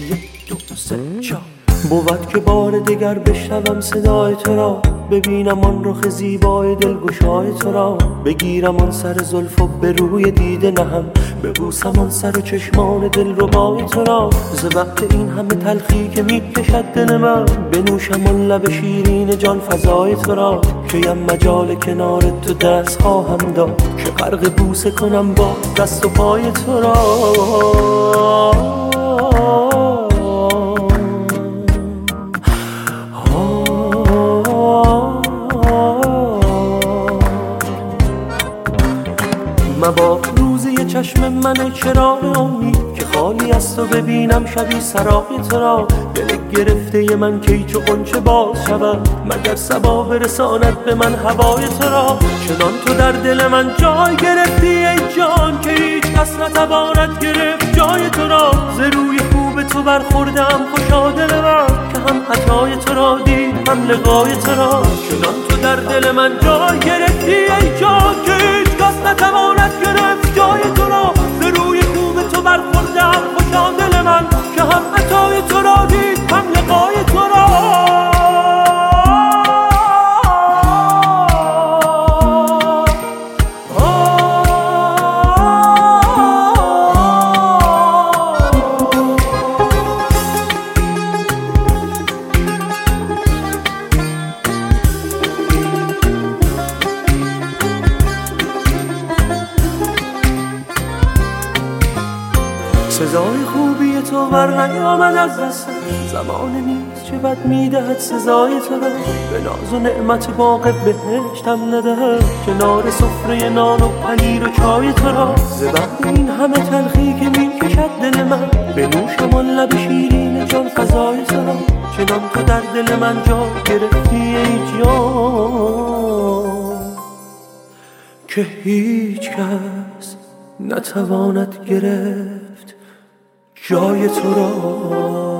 یک دو سه چهار. بود که بار دگر بشنوم صدای تو را، ببینم آن رخ زیبای دلگشای تو را، بگیرم آن سر زلف و به روی دیده نهم، ببوسم آن سر و چشمان دلربای تو را. ز وقت این همه تلخی که میکشد دل من، بنوشم آن لب شیرین جان فزای تو را. کیم مجال کنار تو دست خواهم داد، که غرق بوسه کنم با دست و پای تو را. مباد روزی چشم من چراغ امید، که خالی از تو ببینم شبی سرای تو را. دل گرفته من کی چو غنچه باز شود، مگر صبا برساند به من هوای تو را. چنان تو در دل من جای گرفتی ای جان، که هیچ کس نتواند گرفت جای تو را. ز روی خوب تو برخوردم خوشا دل من، که هم عطای تو را دید هم لقای تو را. چنان تو در دل من جای گرفتی ای جان، که هیچ کس نتواند گرفت جای تو را. ز روی خوب تو برخوردم خوشا دل من، که هم عطای تو را دید هم لقای تو را. سزای خوبی تو بر نیامد از دست، زمان نیست چه بد میدهد سزای تو را. به ناز و نعمت باغ بهشتم ندهد، کنار سفره نان و پنیر و چای تو را. ز وقت این همه تلخی که میکشد دل من، بنوشم آن لب شیرین جان فزای تو را. چنان تو در دل من جا گرفتی ای جان، که هیچ کس نتواند گرفت جای تو را.